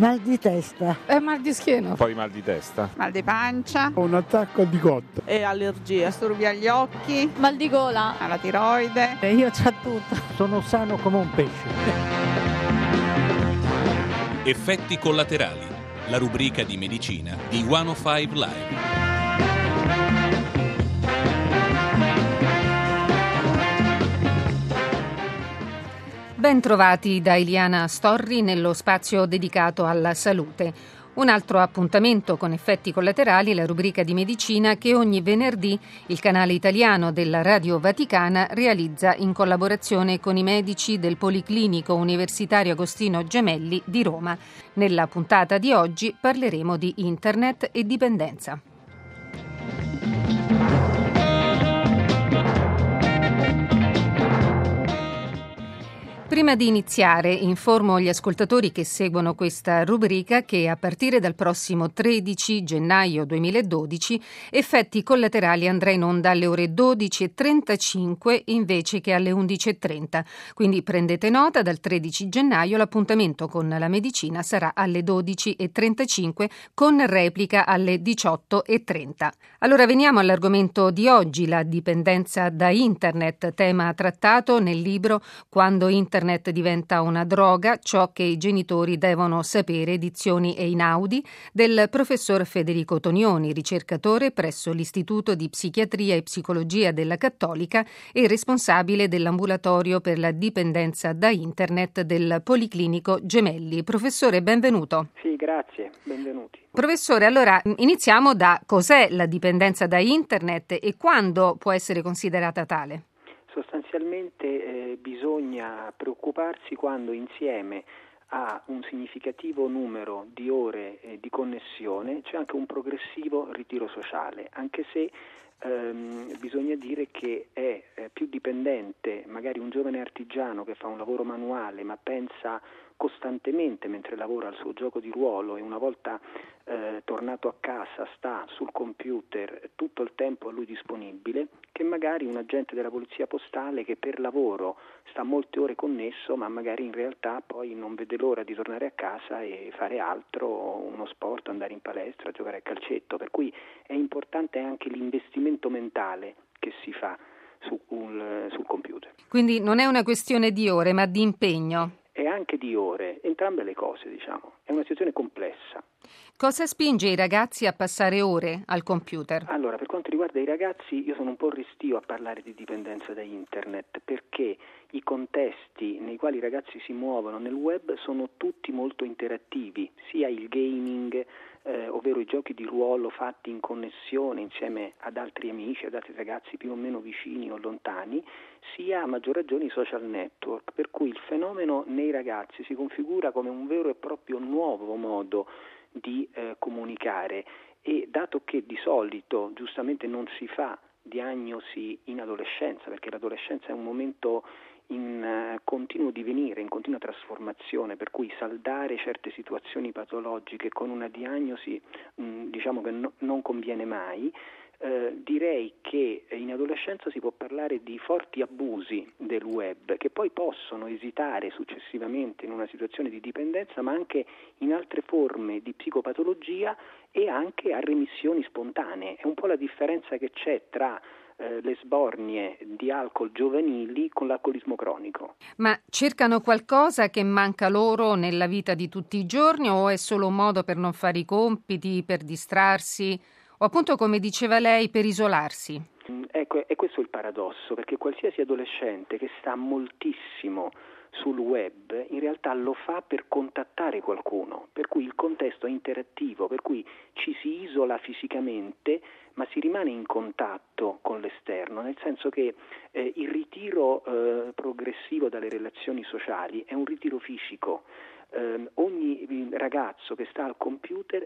Mal di testa. Mal di schiena. Poi mal di testa. Mal di pancia. Un attacco di cotta. E allergie. Disturbi agli occhi. Mal di gola. Alla tiroide. E io c'ho tutto. Sono sano come un pesce. Effetti collaterali. La rubrica di medicina di 105 Live. Ben trovati da Iliana Storri nello spazio dedicato alla salute. Un altro appuntamento con effetti collaterali, la rubrica di medicina che ogni venerdì il canale italiano della Radio Vaticana realizza in collaborazione con i medici del Policlinico Universitario Agostino Gemelli di Roma. Nella puntata di oggi parleremo di internet e dipendenza. Prima di iniziare, informo gli ascoltatori che seguono questa rubrica che a partire dal prossimo 13 gennaio 2012 Effetti collaterali andrà in onda alle ore 12.35 invece che alle 11.30. Quindi prendete nota, dal 13 gennaio l'appuntamento con la medicina sarà alle 12.35 con replica alle 18.30. Allora veniamo all'argomento di oggi, la dipendenza da internet, tema trattato nel libro Quando internet diventa una droga, ciò che i genitori devono sapere, edizioni Einaudi, del professor Federico Tonioni, ricercatore presso l'Istituto di Psichiatria e Psicologia della Cattolica e responsabile dell'ambulatorio per la dipendenza da internet del Policlinico Gemelli. Professore, benvenuto. Sì, grazie, benvenuti. Professore, allora iniziamo da cos'è la dipendenza da internet e quando può essere considerata tale? Sostanzialmente bisogna preoccuparsi quando insieme a un significativo numero di ore di connessione c'è anche un progressivo ritiro sociale, anche se bisogna dire che è più dipendente magari un giovane artigiano che fa un lavoro manuale ma pensa costantemente mentre lavora al suo gioco di ruolo e una volta tornato a casa sta sul computer tutto il tempo a lui disponibile, che magari un agente della polizia postale che per lavoro sta molte ore connesso ma magari in realtà poi non vede l'ora di tornare a casa e fare altro, uno sport, andare in palestra, giocare a calcetto, per cui è importante anche l'investimento mentale che si fa sul computer. Quindi non è una questione di ore ma di impegno? E anche di ore, entrambe le cose, diciamo. È una situazione complessa. Cosa spinge i ragazzi a passare ore al computer? Allora, per quanto riguarda i ragazzi, io sono un po' restio a parlare di dipendenza da internet, perché i contesti nei quali i ragazzi si muovono nel web sono tutti molto interattivi, sia il gaming, ovvero i giochi di ruolo fatti in connessione insieme ad altri amici, ad altri ragazzi più o meno vicini o lontani, sia a maggior ragione i social network, per cui il fenomeno nei ragazzi si configura come un vero e proprio nuovo modo di comunicare e dato che di solito giustamente non si fa diagnosi in adolescenza, perché l'adolescenza è un momento in continuo divenire, in continua trasformazione, per cui saldare certe situazioni patologiche con una diagnosi diciamo che non conviene mai. Direi che in adolescenza si può parlare di forti abusi del web che poi possono esitare successivamente in una situazione di dipendenza ma anche in altre forme di psicopatologia e anche a remissioni spontanee. È un po' la differenza che c'è tra le sbornie di alcol giovanili con l'alcolismo cronico. Ma cercano qualcosa che manca loro nella vita di tutti i giorni o è solo un modo per non fare i compiti, per distrarsi o appunto, come diceva lei, per isolarsi? Ecco, è questo il paradosso, perché qualsiasi adolescente che sta moltissimo sul web in realtà lo fa per contattare qualcuno, per cui il contesto è interattivo, per cui ci si isola fisicamente ma si rimane in contatto con l'esterno, nel senso che il ritiro progressivo dalle relazioni sociali è un ritiro fisico. Ogni ragazzo che sta al computer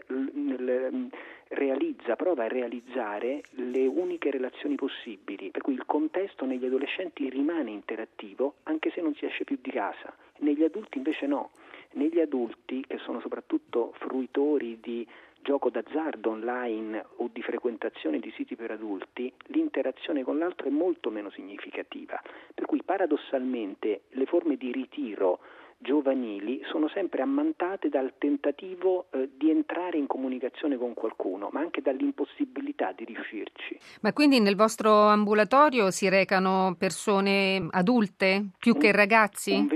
prova a realizzare le uniche relazioni possibili, per cui il contesto negli adolescenti rimane interattivo anche se non si esce più di casa. Negli adulti invece no. Negli adulti, che sono soprattutto fruitori di gioco d'azzardo online o di frequentazione di siti per adulti, l'interazione con l'altro è molto meno significativa, per cui paradossalmente le forme di ritiro giovanili sono sempre ammantate dal tentativo di entrare in comunicazione con qualcuno, ma anche dall'impossibilità di riuscirci. Ma quindi nel vostro ambulatorio si recano persone adulte più che ragazzi? Un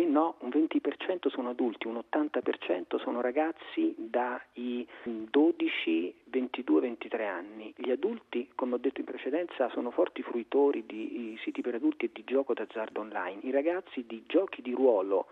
20% sono adulti, un 80% sono ragazzi dai 12, 22, 23 anni. Gli adulti, come ho detto in precedenza, sono forti fruitori di siti per adulti e di gioco d'azzardo online. I ragazzi di giochi di ruolo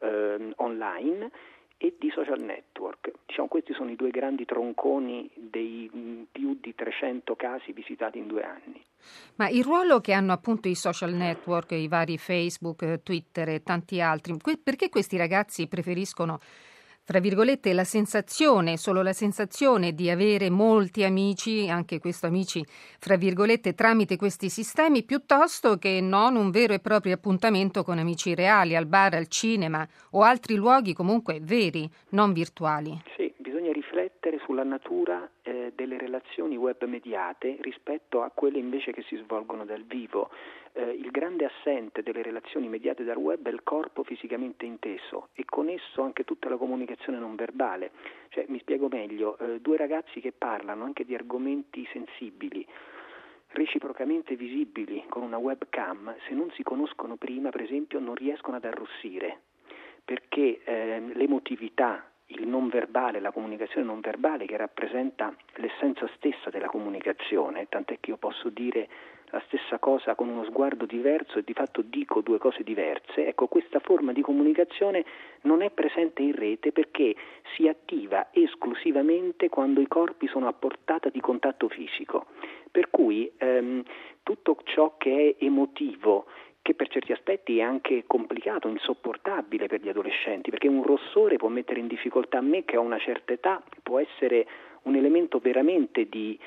online e di social network. Diciamo, questi sono i due grandi tronconi dei più di 300 casi visitati in 2 anni. Ma il ruolo che hanno appunto i social network, i vari Facebook, Twitter e tanti altri, perché questi ragazzi preferiscono, fra virgolette, solo la sensazione di avere molti amici, anche questo amici, fra virgolette, tramite questi sistemi, piuttosto che non un vero e proprio appuntamento con amici reali, al bar, al cinema o altri luoghi comunque veri, non virtuali? Sì, bisogna riflettere sulla natura delle relazioni web mediate rispetto a quelle invece che si svolgono dal vivo. Il grande assente delle relazioni mediate dal web è il corpo fisicamente inteso e con esso anche tutta la comunicazione non verbale. Cioè, mi spiego meglio, 2 ragazzi che parlano anche di argomenti sensibili, reciprocamente visibili con una webcam, se non si conoscono prima, per esempio, non riescono ad arrossire, perché l'emotività, il non verbale, la comunicazione non verbale, che rappresenta l'essenza stessa della comunicazione, tant'è che io posso dire la stessa cosa con uno sguardo diverso e di fatto dico 2 cose diverse. Ecco, questa forma di comunicazione non è presente in rete perché si attiva esclusivamente quando i corpi sono a portata di contatto fisico. Per cui tutto ciò che è emotivo, che per certi aspetti è anche complicato, insopportabile per gli adolescenti, perché un rossore può mettere in difficoltà me che ho una certa età, può essere un elemento veramente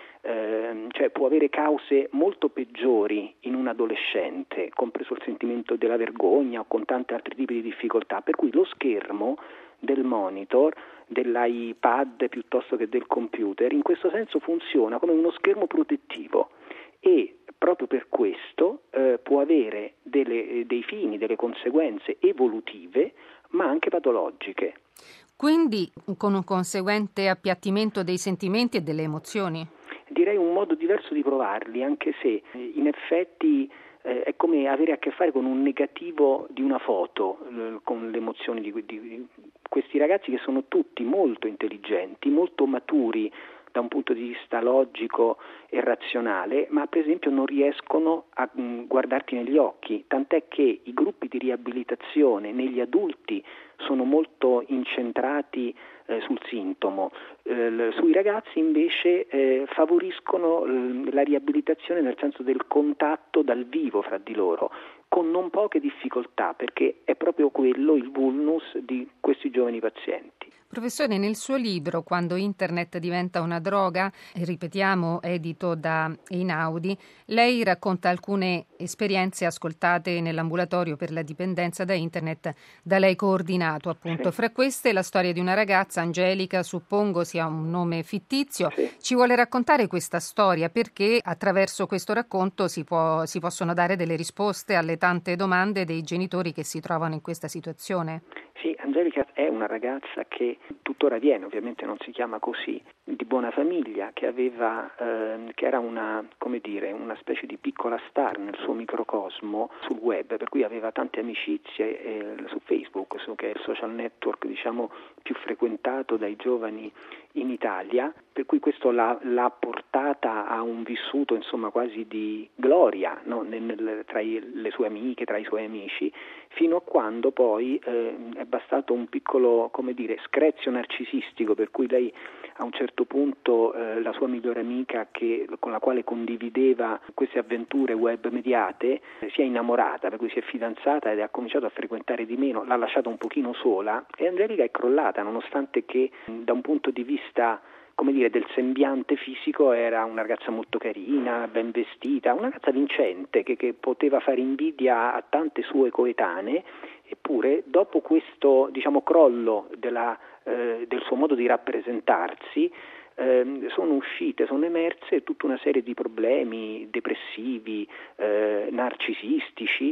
cioè può avere cause molto peggiori in un adolescente, compreso il sentimento della vergogna o con tanti altri tipi di difficoltà, per cui lo schermo del monitor, dell'iPad piuttosto che del computer, in questo senso funziona come uno schermo protettivo e proprio per questo può avere dei fini, delle conseguenze evolutive, ma anche patologiche. Quindi con un conseguente appiattimento dei sentimenti e delle emozioni? Direi un modo diverso di provarli, anche se in effetti è come avere a che fare con un negativo di una foto, con le emozioni di questi ragazzi che sono tutti molto intelligenti, molto maturi da un punto di vista logico e razionale, ma per esempio non riescono a guardarti negli occhi, tant'è che i gruppi di riabilitazione negli adulti sono molto incentrati sul sintomo, sui ragazzi invece favoriscono la riabilitazione nel senso del contatto dal vivo fra di loro, con non poche difficoltà, perché è proprio quello il vulnus di questi giovani pazienti. Professore, nel suo libro Quando Internet diventa una droga, ripetiamo, edito da Einaudi, lei racconta alcune esperienze ascoltate nell'ambulatorio per la dipendenza da Internet da lei coordinato, appunto. Sì. Fra queste la storia di una ragazza, Angelica, suppongo sia un nome fittizio. Sì. Ci vuole raccontare questa storia perché attraverso questo racconto si possono dare delle risposte alle tante domande dei genitori che si trovano in questa situazione? Sì, Angelica è una ragazza che tuttora viene, ovviamente non si chiama così, di buona famiglia, che era una specie di piccola star nel suo microcosmo sul web, per cui aveva tante amicizie su Facebook, che è il social network più frequentato dai giovani in Italia, per cui questo l'ha portata a un vissuto quasi di gloria, no? Tra le sue amiche, tra i suoi amici, fino a quando poi è bastato un piccolo screzio narcisistico, per cui lei a un certo punto la sua migliore amica con la quale condivideva queste avventure web mediate si è innamorata, per cui si è fidanzata ed ha cominciato a frequentare di meno, l'ha lasciata un pochino sola e Angelica è crollata, nonostante che da un punto di vista del sembiante fisico era una ragazza molto carina, ben vestita, una ragazza vincente che poteva fare invidia a tante sue coetanee, eppure dopo questo crollo del suo modo di rappresentarsi sono emerse tutta una serie di problemi depressivi, narcisistici,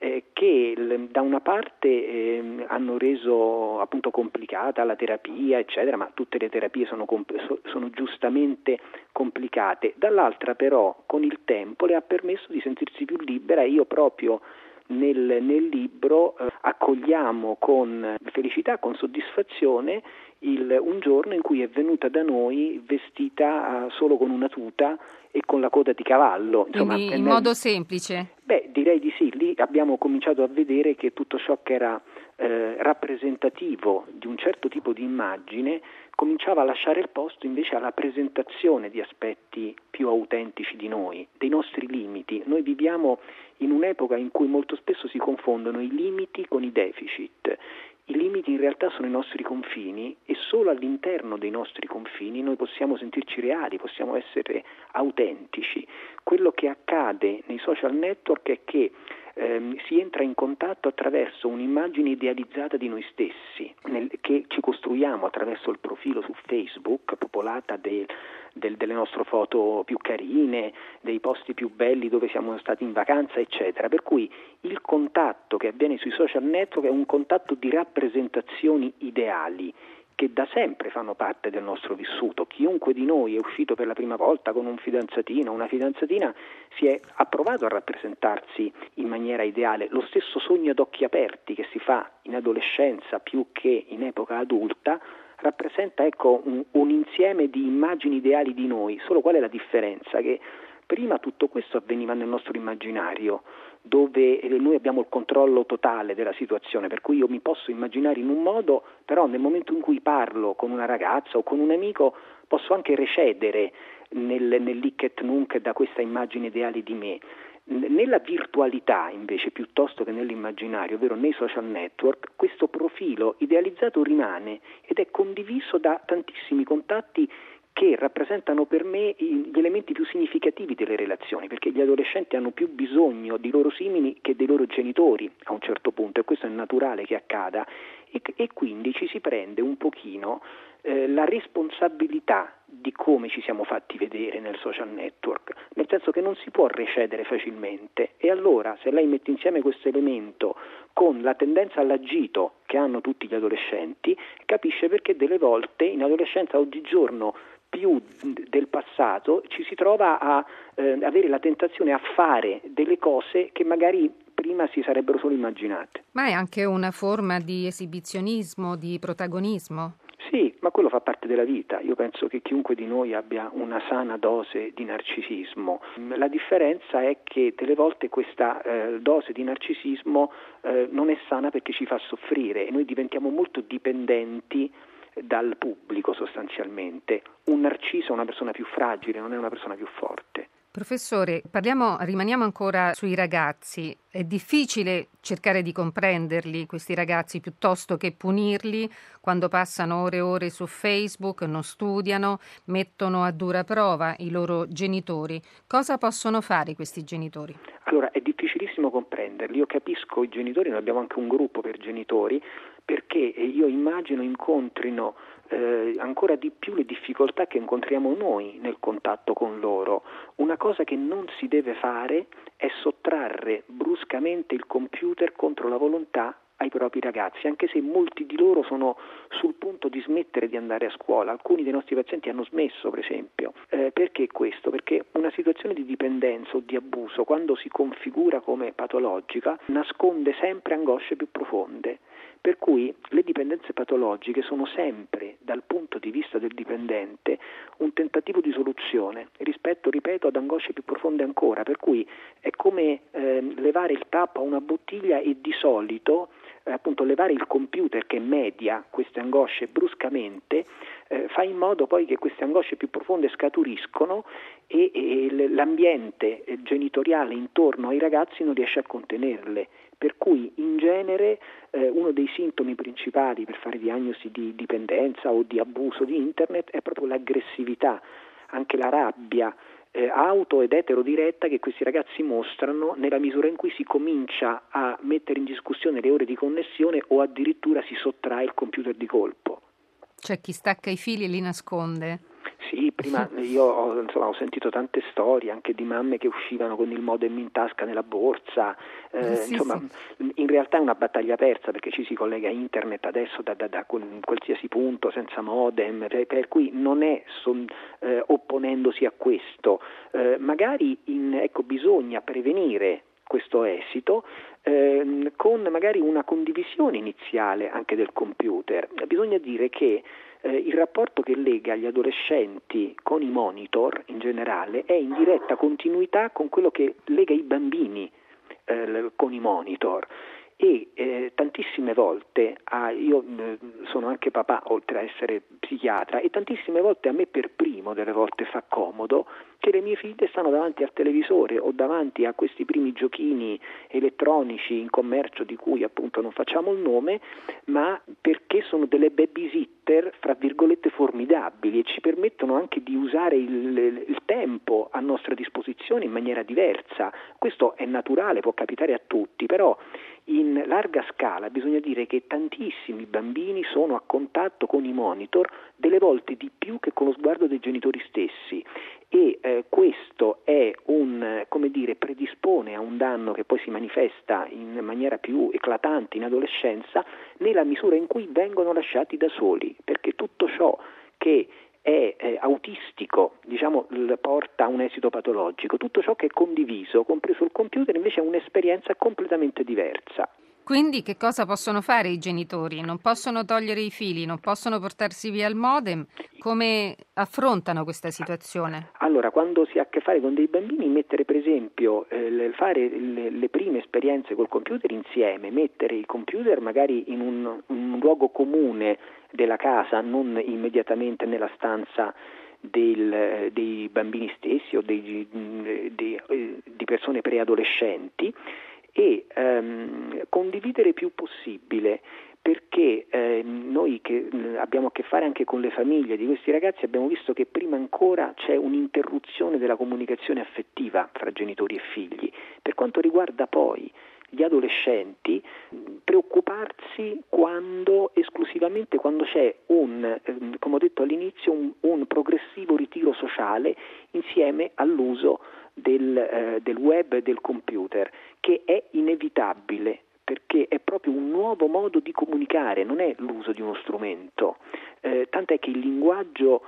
che da una parte hanno reso appunto complicata la terapia, eccetera, ma tutte le terapie sono giustamente complicate, dall'altra però con il tempo le ha permesso di sentirsi più libera. Io proprio nel libro accogliamo con felicità, con soddisfazione un giorno in cui è venuta da noi vestita solo con una tuta e con la coda di cavallo. Insomma, quindi in modo semplice? Beh, direi di sì. Lì abbiamo cominciato a vedere che tutto ciò che era rappresentativo di un certo tipo di immagine cominciava a lasciare il posto invece alla presentazione di aspetti più autentici di noi, dei nostri limiti. Noi viviamo in un'epoca in cui molto spesso si confondono i limiti con i deficit. I limiti in realtà sono i nostri confini e solo all'interno dei nostri confini noi possiamo sentirci reali, possiamo essere autentici. Quello che accade nei social network è che si entra in contatto attraverso un'immagine idealizzata di noi stessi, che ci costruiamo attraverso il profilo su Facebook, popolata delle nostre foto più carine, dei posti più belli dove siamo stati in vacanza, eccetera. Per cui il contatto che avviene sui social network è un contatto di rappresentazioni ideali che da sempre fanno parte del nostro vissuto. Chiunque di noi è uscito per la prima volta con un fidanzatino, una fidanzatina, ha provato a rappresentarsi in maniera ideale. Lo stesso sogno ad occhi aperti che si fa in adolescenza più che in epoca adulta rappresenta un insieme di immagini ideali di noi. Solo qual è la differenza? Che prima tutto questo avveniva nel nostro immaginario, dove noi abbiamo il controllo totale della situazione, per cui io mi posso immaginare in un modo, però nel momento in cui parlo con una ragazza o con un amico posso anche recedere nell'hic et nunc da questa immagine ideale di me. Nella virtualità invece, piuttosto che nell'immaginario, ovvero nei social network, questo profilo idealizzato rimane ed è condiviso da tantissimi contatti che rappresentano per me gli elementi più significativi delle relazioni, perché gli adolescenti hanno più bisogno di loro simili che dei loro genitori a un certo punto, e questo è naturale che accada, e quindi ci si prende un pochino la responsabilità di come ci siamo fatti vedere nel social network, nel senso che non si può recedere facilmente. E allora, se lei mette insieme questo elemento con la tendenza all'agito che hanno tutti gli adolescenti, capisce perché delle volte in adolescenza oggigiorno più del passato ci si trova a avere la tentazione a fare delle cose che magari prima si sarebbero solo immaginate. Ma è anche una forma di esibizionismo, di protagonismo? Sì, ma quello fa parte della vita. Io penso che chiunque di noi abbia una sana dose di narcisismo. La differenza è che delle volte questa dose di narcisismo non è sana perché ci fa soffrire e noi diventiamo molto dipendenti dal pubblico sostanzialmente. Un narciso è una persona più fragile, non è una persona più forte. Professore, rimaniamo ancora sui ragazzi. È difficile cercare di comprenderli, questi ragazzi, piuttosto che punirli quando passano ore e ore su Facebook, non studiano, mettono a dura prova i loro genitori. Cosa possono fare questi genitori? Allora, è difficilissimo comprenderli. Io capisco i genitori, noi abbiamo anche un gruppo per genitori, perché io immagino incontrino ancora di più le difficoltà che incontriamo noi nel contatto con loro. Una cosa che non si deve fare è sottrarre bruscamente il computer contro la volontà ai propri ragazzi, anche se molti di loro sono sul punto di smettere di andare a scuola. Alcuni dei nostri pazienti hanno smesso, per esempio. Perché questo? Perché una situazione di dipendenza o di abuso, quando si configura come patologica, nasconde sempre angosce più profonde. Per cui le dipendenze patologiche sono sempre, dal punto di vista del dipendente, un tentativo di soluzione rispetto, ripeto, ad angosce più profonde ancora. Per cui è come levare il tappo a una bottiglia e di solito appunto levare il computer che media queste angosce bruscamente fa in modo poi che queste angosce più profonde scaturiscono e l'ambiente genitoriale intorno ai ragazzi non riesce a contenerle. Per cui in genere uno dei sintomi principali per fare diagnosi di dipendenza o di abuso di internet è proprio l'aggressività, anche la rabbia auto ed eterodiretta che questi ragazzi mostrano nella misura in cui si comincia a mettere in discussione le ore di connessione o addirittura si sottrae il computer di colpo. C'è chi stacca i fili e li nasconde? Sì, prima io ho sentito tante storie anche di mamme che uscivano con il modem in tasca nella borsa, Sì. In realtà è una battaglia persa perché ci si collega a internet adesso da qualsiasi punto senza modem, per cui non è opponendosi a questo, magari bisogna prevenire questo esito con magari una condivisione iniziale anche del computer. Bisogna dire che il rapporto che lega gli adolescenti con i monitor in generale è in diretta continuità con quello che lega i bambini con i monitor. E tantissime volte, io sono anche papà oltre a essere psichiatra, e tantissime volte a me per primo delle volte fa comodo che le mie figlie stanno davanti al televisore o davanti a questi primi giochini elettronici in commercio di cui appunto non facciamo il nome, ma perché sono delle babysitter fra virgolette formidabili e ci permettono anche di usare il tempo a nostra disposizione in maniera diversa. Questo è naturale, può capitare a tutti, però in larga scala bisogna dire che tantissimi bambini sono a contatto con i monitor, delle volte di più che con lo sguardo dei genitori stessi, e questo è predispone a un danno che poi si manifesta in maniera più eclatante in adolescenza nella misura in cui vengono lasciati da soli, perché tutto ciò che è autistico, porta a un esito patologico. Tutto ciò che è condiviso, compreso il computer, invece è un'esperienza completamente diversa. Quindi che cosa possono fare i genitori? Non possono togliere i fili, non possono portarsi via il modem? Come affrontano questa situazione? Allora, quando si ha a che fare con dei bambini, mettere per esempio, fare le prime esperienze col computer insieme, mettere il computer magari in un luogo comune della casa, non immediatamente nella stanza dei bambini stessi o di persone preadolescenti, e condividere più possibile, perché noi che abbiamo a che fare anche con le famiglie di questi ragazzi abbiamo visto che prima ancora c'è un'interruzione della comunicazione affettiva fra genitori e figli. Per quanto riguarda poi gli adolescenti, preoccuparsi esclusivamente quando c'è come ho detto all'inizio, un progressivo ritiro sociale insieme all'uso del web e del computer, che è inevitabile perché è proprio un nuovo modo di comunicare, non è l'uso di uno strumento, tant'è che il linguaggio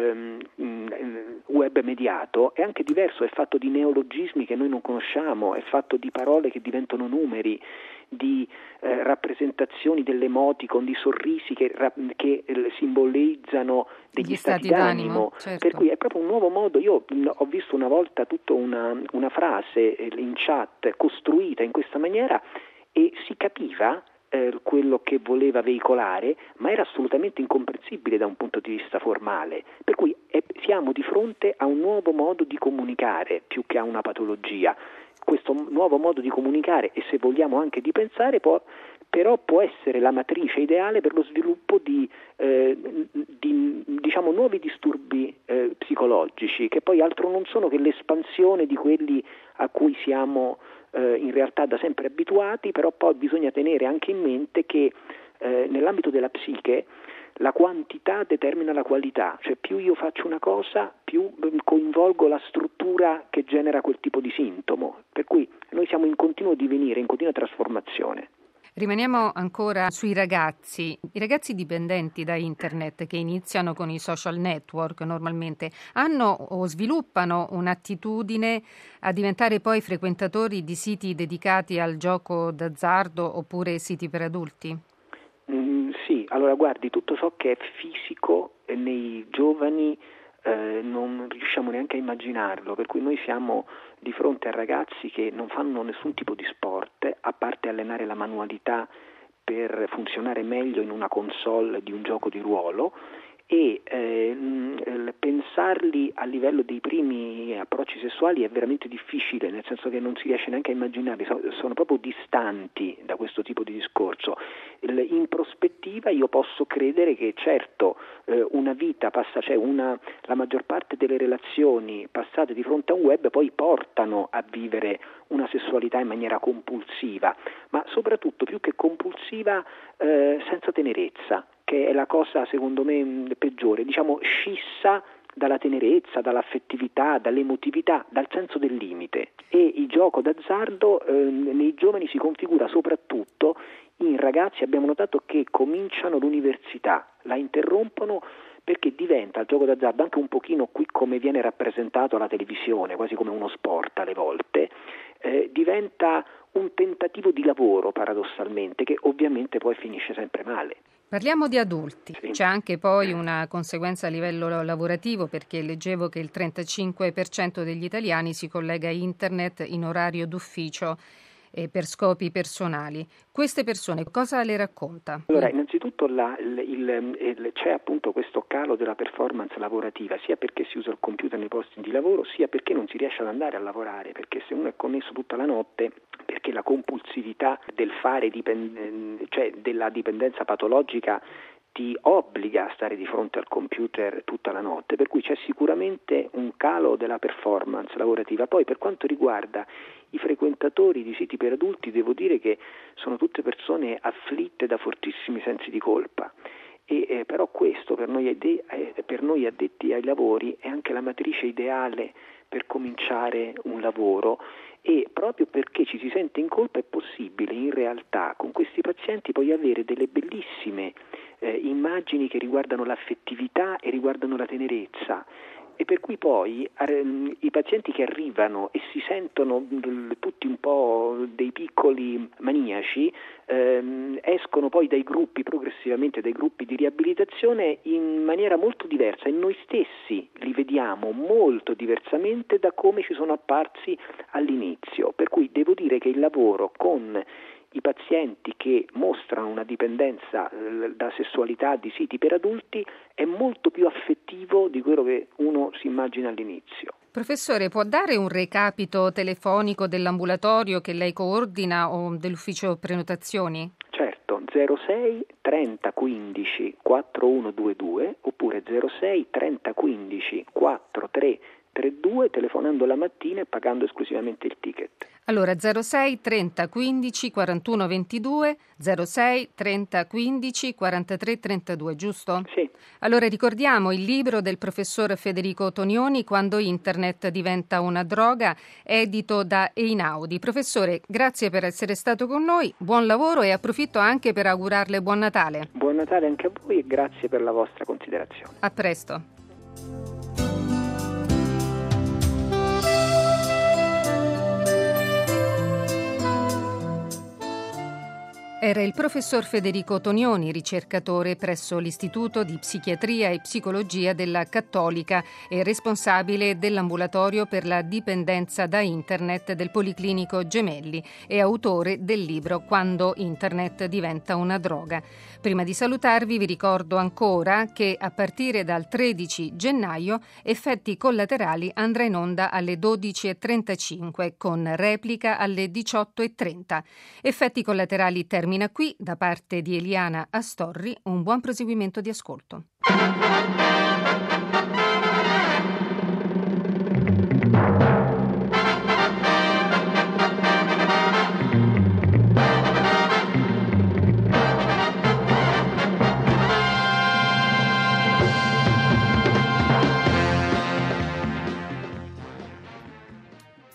web mediato è anche diverso, è fatto di neologismi che noi non conosciamo, è fatto di parole che diventano numeri, di rappresentazioni dell'emoticon, di sorrisi che simbolizzano degli stati d'animo. Certo. Per cui è proprio un nuovo modo. Io ho visto una volta tutta una frase in chat costruita in questa maniera e si capiva quello che voleva veicolare, ma era assolutamente incomprensibile da un punto di vista formale. Per cui siamo di fronte a un nuovo modo di comunicare più che a una patologia. Questo nuovo modo di comunicare, e se vogliamo anche di pensare, però può essere la matrice ideale per lo sviluppo di nuovi disturbi psicologici, che poi altro non sono che l'espansione di quelli a cui siamo in realtà da sempre abituati, però poi bisogna tenere anche in mente che nell'ambito della psiche la quantità determina la qualità, cioè più io faccio una cosa, più coinvolgo la struttura che genera quel tipo di sintomo, per cui noi siamo in continuo divenire, in continua trasformazione. Rimaniamo ancora sui ragazzi. I ragazzi dipendenti da internet che iniziano con i social network normalmente hanno o sviluppano un'attitudine a diventare poi frequentatori di siti dedicati al gioco d'azzardo oppure siti per adulti? Sì, allora guardi, tutto ciò che è fisico nei giovani non riusciamo neanche a immaginarlo, per cui noi siamo di fronte a ragazzi che non fanno nessun tipo di sport, a parte allenare la manualità per funzionare meglio in una console di un gioco di ruolo, e pensarli a livello dei primi approcci sessuali è veramente difficile, nel senso che non si riesce neanche a immaginarli, sono proprio distanti da questo tipo di discorso. In prospettiva io posso credere che certo una vita passa, la maggior parte delle relazioni passate di fronte a un web poi portano a vivere una sessualità in maniera compulsiva, ma soprattutto più che compulsiva senza tenerezza, che è la cosa secondo me peggiore, scissa dalla tenerezza, dall'affettività, dall'emotività, dal senso del limite. E il gioco d'azzardo nei giovani si configura soprattutto in ragazzi, abbiamo notato, che cominciano l'università, la interrompono perché diventa il gioco d'azzardo anche un pochino qui come viene rappresentato alla televisione, quasi come uno sport alle volte, diventa un tentativo di lavoro paradossalmente, che ovviamente poi finisce sempre male. Parliamo di adulti, Sì. C'è anche poi una conseguenza a livello lavorativo, perché leggevo che il 35% degli italiani si collega a internet in orario d'ufficio per scopi personali. Queste persone cosa le racconta? Allora, innanzitutto c'è appunto questo calo della performance lavorativa, sia perché si usa il computer nei posti di lavoro, sia perché non si riesce ad andare a lavorare, perché se uno è connesso tutta la notte, perché la compulsività del fare, cioè della dipendenza patologica, ti obbliga a stare di fronte al computer tutta la notte, per cui c'è sicuramente un calo della performance lavorativa. Poi per quanto riguarda i frequentatori di siti per adulti, devo dire che sono tutte persone afflitte da fortissimi sensi di colpa. Però questo per noi addetti ai lavori è anche la matrice ideale per cominciare un lavoro, e proprio perché ci si sente in colpa è possibile in realtà con questi pazienti poi avere delle bellissime immagini che riguardano l'affettività e riguardano la tenerezza. E per cui poi i pazienti che arrivano e si sentono tutti un po' dei piccoli maniaci escono poi progressivamente dai gruppi di riabilitazione in maniera molto diversa, e noi stessi li vediamo molto diversamente da come ci sono apparsi all'inizio. Per cui devo dire che il lavoro con i pazienti che mostrano una dipendenza da sessualità di siti per adulti è molto più affettivo di quello che uno si immagina all'inizio. Professore, può dare un recapito telefonico dell'ambulatorio che lei coordina o dell'ufficio prenotazioni? Certo, 06 30 15 4122 oppure 06 30 15 4332, telefonando la mattina e pagando esclusivamente il ticket. Allora 06 30 15 41 22, 06 30 15 43 32, giusto? Sì. Allora ricordiamo il libro del professor Federico Tonioni, Quando internet diventa una droga, edito da Einaudi. Professore, grazie per essere stato con noi, buon lavoro, e approfitto anche per augurarle buon Natale. Buon Natale anche a voi e grazie per la vostra considerazione. A presto. Era il professor Federico Tonioni, ricercatore presso l'Istituto di Psichiatria e Psicologia della Cattolica e responsabile dell'ambulatorio per la dipendenza da internet del Policlinico Gemelli e autore del libro Quando internet diventa una droga. Prima di salutarvi vi ricordo ancora che a partire dal 13 gennaio Effetti collaterali andrà in onda alle 12.35 con replica alle 18.30. Effetti collaterali termina qui. Da parte di Eliana Astorri, un buon proseguimento di ascolto.